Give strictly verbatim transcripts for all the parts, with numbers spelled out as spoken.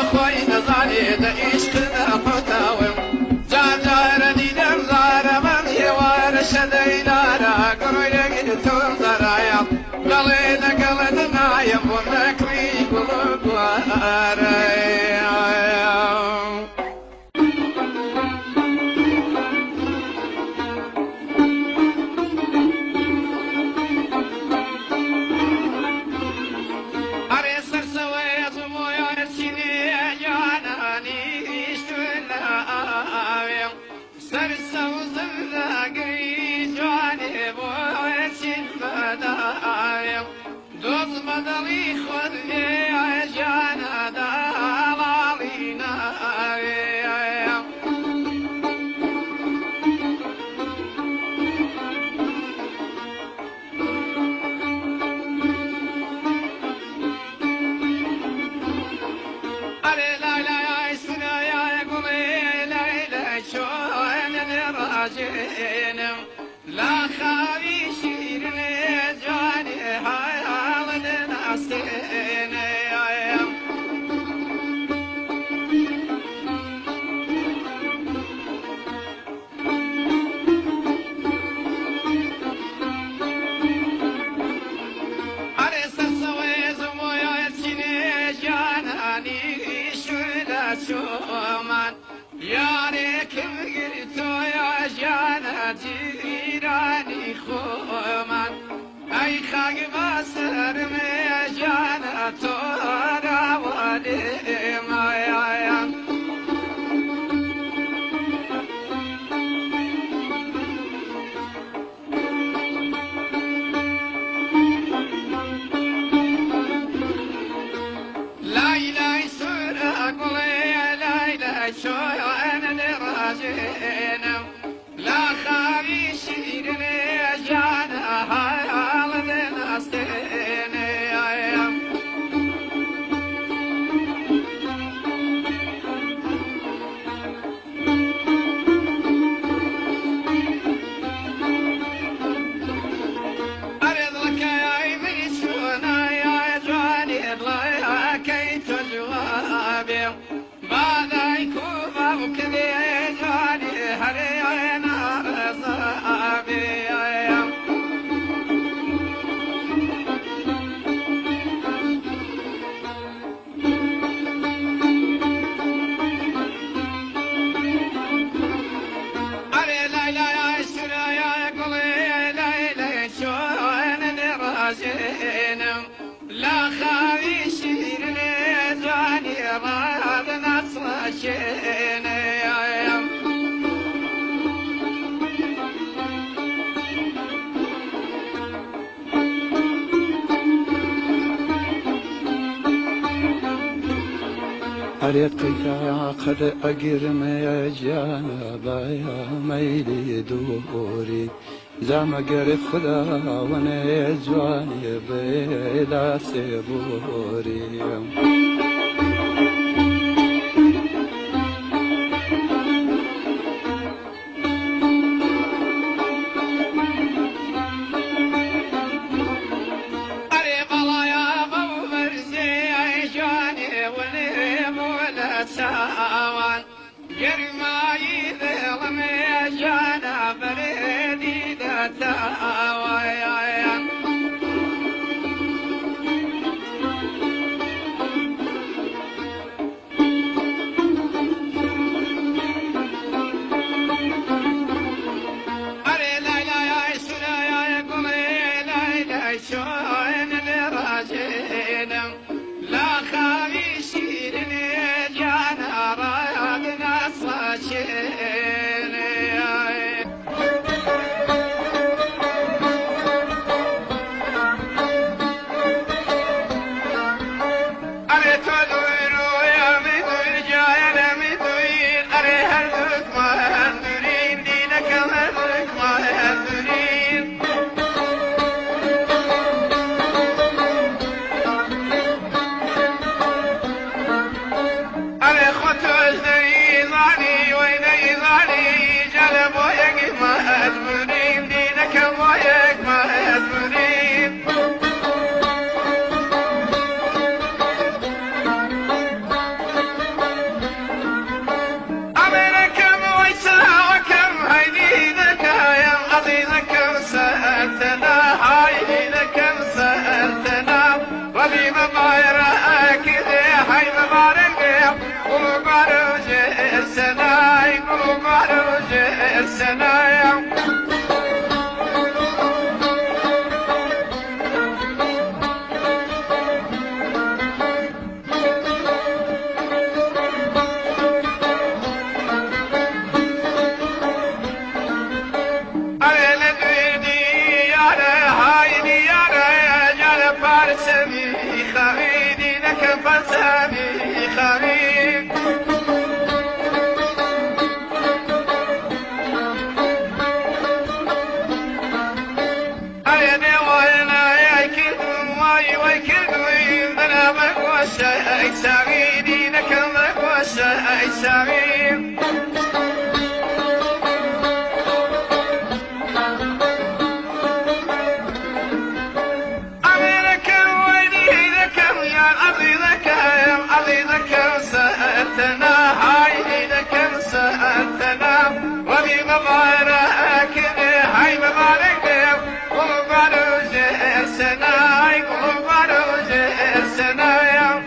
خوي نزاني دا عشق قطاوم جار جار ديدم زار من يوار شدينارا قروي لقد تنظرايا قلينا قلدنا يمونكري قلوب واريا مدلي خذني عجانا دلالينا أري لا لا يسنا يا قولي ليلى شون راجين لا خاوي شيرني جاني هاي ياريك بقرتو يا جانا جيراني خومان اي خاق باسر يا جانا تورا ودي ما يا لا إله سورة قولي لا إله شو أنا دراجين لا خابي شيرني جانا حال دناستين أريد لك يا إيمي شونا يا جواني الله كيت جوابي ماذا يكون وكذي جواني هرينا رزابي أري ليلى يا سورة يا قولي ليلى شو أنا دراجين لا خاوي شيرني جواني راد نصر شيني أريقك قد أقرم يا جانا يا ميلي دوري زعما قري خدا وانا يا جواني بلا سبوري ساوان يرماي ذلم يا جانا بريدي دتاوان سنايا خريدي لك فسامي خريد أيدي وينا يا كذب واي ويكذب ذنا مقوشة سريدي لك مقوشة سريد سألتنا هاي لك سألتنا وبي مبارك هاي مبارك ومبارك سنا ومبارك سنا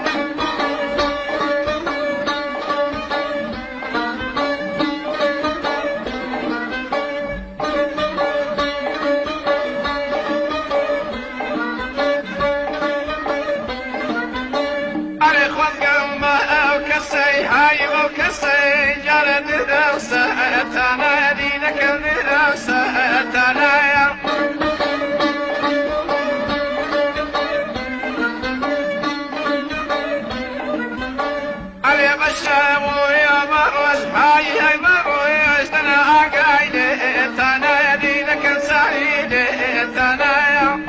هاي وكسي جرد درسة أتانا دينك درسة أتانا يا علي بشام ويا مروز هاي هاي مروز تنا أقايد أتانا دينك سعيد أتانا يا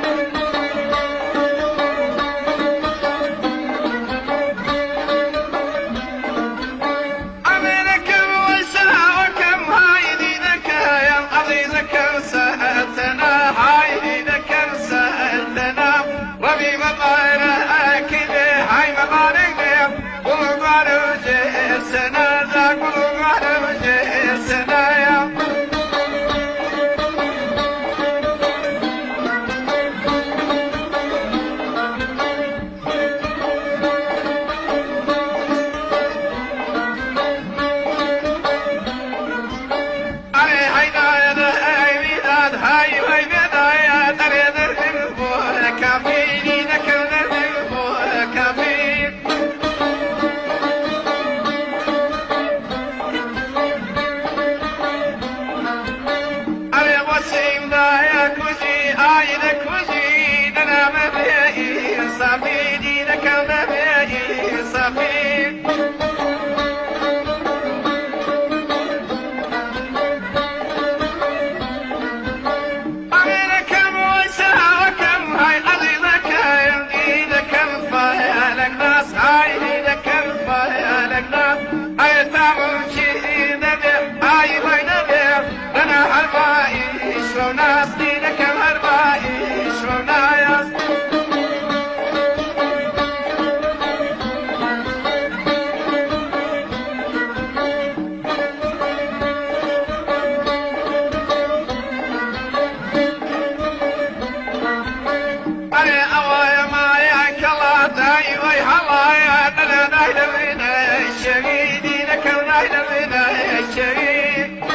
سألتنا هاي لك سألتنا وبي مبارك هاي مبارك ومبارك سنة ذاك ومبارك سنة يا صافي دينك ومبيعي صافي أمير كم وسع وكم هاي عظيمك دينك فيالك ناس هاي دينك فيالك ناس هاي تعمل شيء نبيع هاي ما نبيع أنا هالباقي شو ناس دينك هالباقي شو ناس الشهيد لك ونحن من الشهيد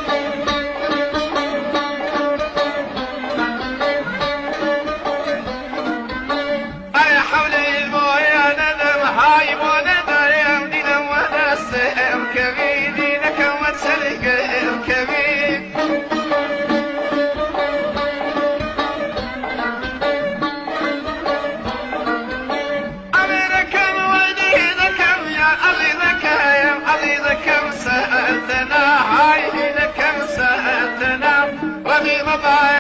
أنا حولي المويا ندم هاي وندر يمدينا ونسهم كبيدي لك ومتسلق الكبيد سألتنا هاي لكم سألتنا وبي مبارك